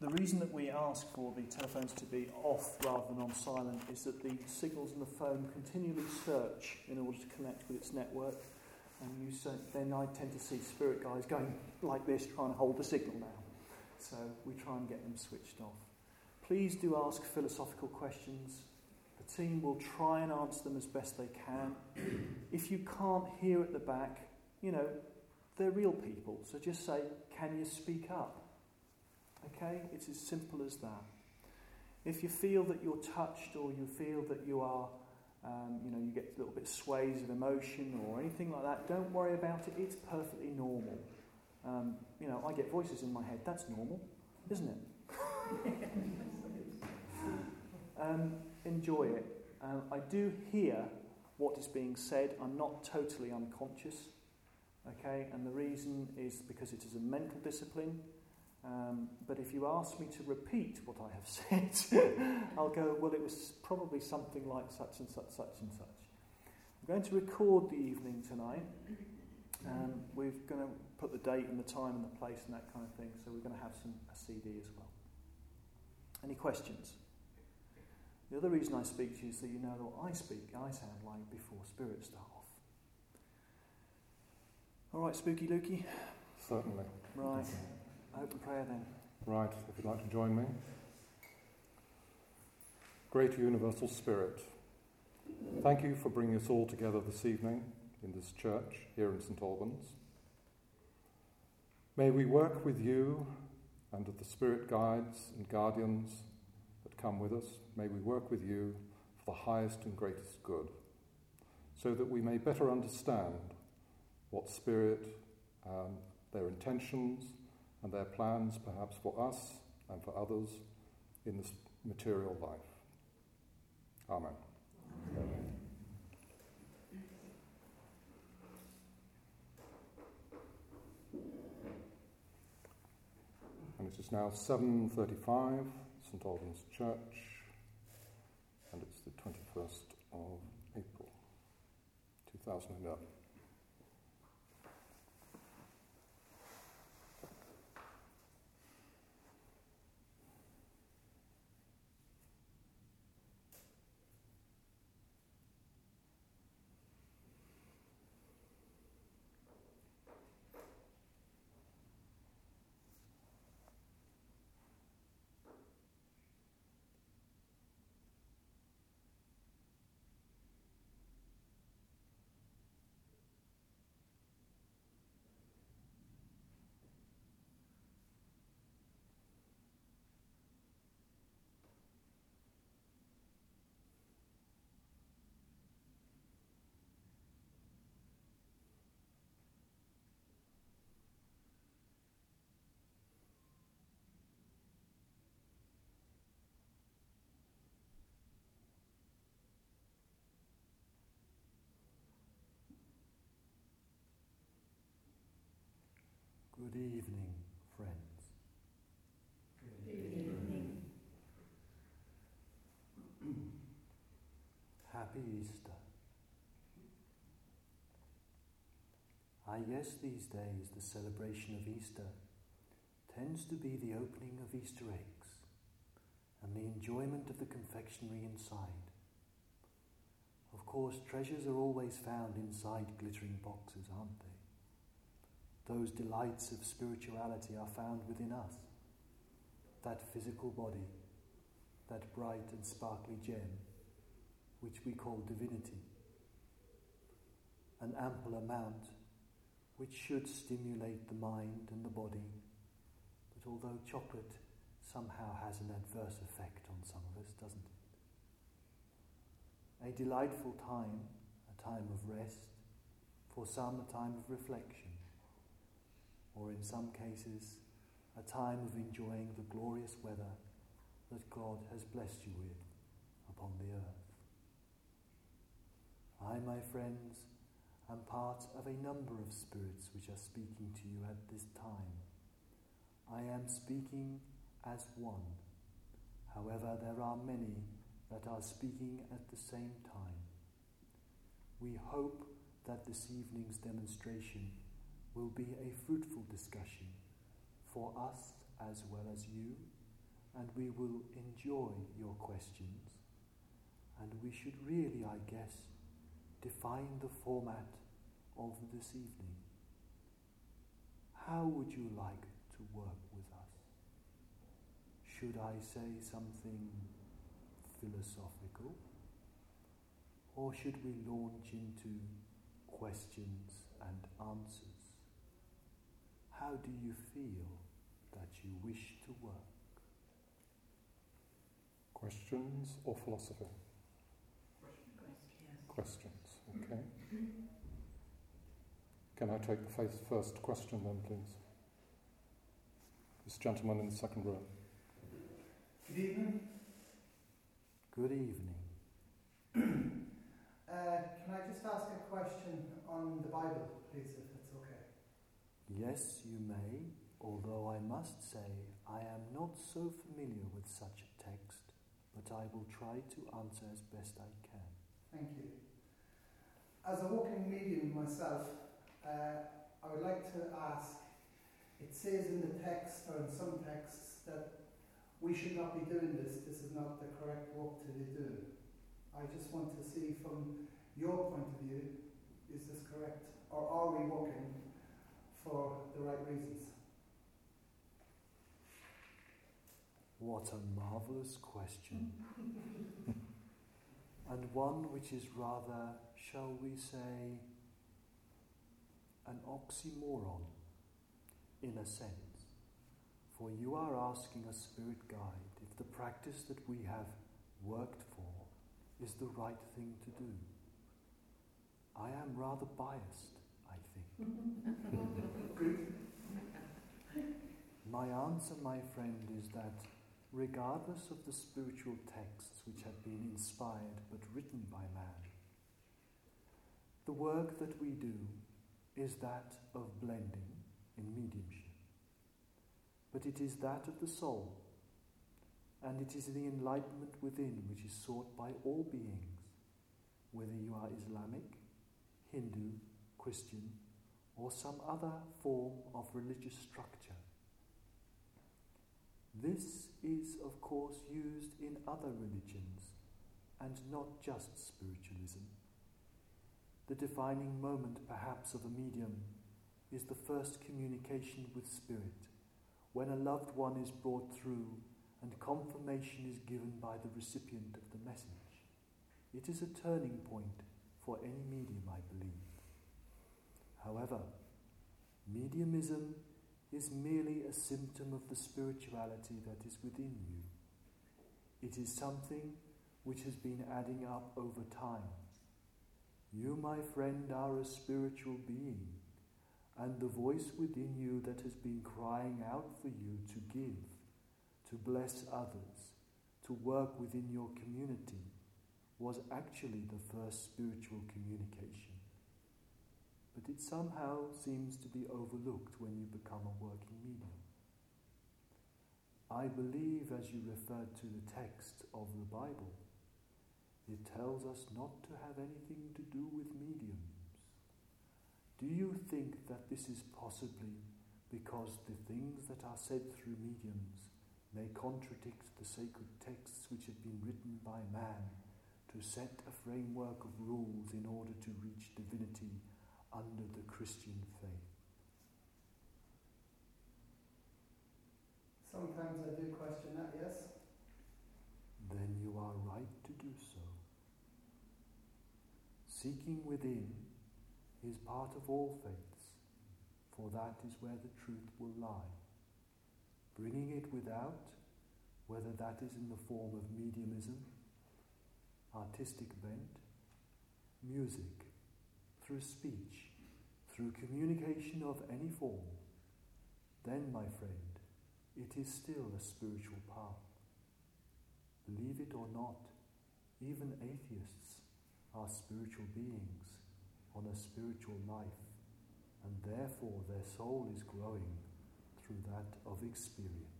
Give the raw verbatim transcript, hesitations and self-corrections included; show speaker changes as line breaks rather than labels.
The reason that we ask for the telephones to be off rather than on silent is that the signals in the phone continually search in order to connect with its network, and you so, then I tend to see spirit guys going like this, trying to hold the signal down. So we try and get them switched off. Please do ask philosophical questions. The team will try and answer them as best they can. If you can't hear at the back, you know, they're real people, so just say, can you speak up? Okay, it's as simple as that. If you feel that you're touched or you feel that you are, um, you know, you get a little bit sways of emotion or anything like that, don't worry about it. It's perfectly normal. Um, you know, I get voices in my head. That's normal, isn't it? um, enjoy it. Um, I do hear what is being said. I'm not totally unconscious. Okay, and the reason is because it is a mental discipline. Um, but if you ask me to repeat what I have said, I'll go, well, it was probably something like such and such, such and such. I'm going to record the evening tonight. Um, we're going to put the date and the time and the place and that kind of thing, so we're going to have some a C D as well. Any questions? The other reason I speak to you is that you know what I speak, I sound like before spirits start off. All right, Spooky Lukey?
Certainly.
Right. Open prayer then.
Right, if you'd like to join me. Great Universal Spirit, thank you for bringing us all together this evening in this church here in St Albans. May we work with you and the Spirit guides and guardians that come with us. May we work with you for the highest and greatest good, so that we may better understand what Spirit, um, their intentions, and their plans perhaps for us and for others in this material life. Amen. Amen. And it is now seven thirty-five, St Albans Church, and it's the twenty-first of April, two thousand eleven.
Good evening, friends.
Good evening.
Happy Easter. I guess these days the celebration of Easter tends to be the opening of Easter eggs and the enjoyment of the confectionery inside. Of course, treasures are always found inside glittering boxes, aren't they? Those delights of spirituality are found within us. That physical body, that bright and sparkly gem, which we call divinity. An ample amount which should stimulate the mind and the body, but although chocolate somehow has an adverse effect on some of us, doesn't it? A delightful time, a time of rest, for some a time of reflection, or in some cases, a time of enjoying the glorious weather that God has blessed you with upon the earth. I, my friends, am part of a number of spirits which are speaking to you at this time. I am speaking as one. However, there are many that are speaking at the same time. We hope that this evening's demonstration will be a fruitful discussion for us as well as you and we will enjoy your questions. And we should really, I guess, define the format of this evening. How would you like to work with us? Should I say something philosophical? Or should we launch into questions and answers? How do you feel that you wish to work?
Questions or philosophy?
Questions.
Questions, okay. Can I take the first- first question then, please? This gentleman in the second row.
Good evening.
Good evening.
Uh, can I just ask a question on the Bible, please, if it's okay?
Yes, you may, although I must say I am not so familiar with such a text, but I will try to answer as best I can.
Thank you. As a walking medium myself, uh, I would like to ask, it says in the text, or in some texts, that we should not be doing this, this is not the correct walk to be doing. I just want to see from your point of view, is this correct? Or are we walking for the right reasons?
What a marvellous question. And one which is rather, shall we say, an oxymoron, in a sense. For you are asking a spirit guide if the practice that we have worked for is the right thing to do. I am rather biased, I think. My answer, my friend, is that regardless of the spiritual texts which have been inspired but written by man, the work that we do is that of blending in mediumship. But it is that of the soul, and it is the enlightenment within which is sought by all beings, whether you are Islamic, Hindu, Christian, or some other form of religious structure. This is, of course, used in other religions, and not just spiritualism. The defining moment, perhaps, of a medium is the first communication with spirit, when a loved one is brought through and confirmation is given by the recipient of the message. It is a turning point for any medium, I believe. However, mediumism is merely a symptom of the spirituality that is within you. It is something which has been adding up over time. You, my friend, are a spiritual being, and the voice within you that has been crying out for you to give, to bless others, to work within your community, was actually the first spiritual communication. But it somehow seems to be overlooked when you become a working medium. I believe, as you referred to the text of the Bible, it tells us not to have anything to do with mediums. Do you think that this is possibly because the things that are said through mediums may contradict the sacred texts which have been written by man to set a framework of rules in order to reach divinity under the Christian faith?
Sometimes I do question that, yes.
Then you are right to do so. Seeking within is part of all faiths, for that is where the truth will lie. Bringing it without, whether that is in the form of mediumism, artistic bent, music, through speech, through communication of any form, then, my friend, it is still a spiritual path. Believe it or not, even atheists are spiritual beings on a spiritual life, and therefore their soul is growing through that of experience.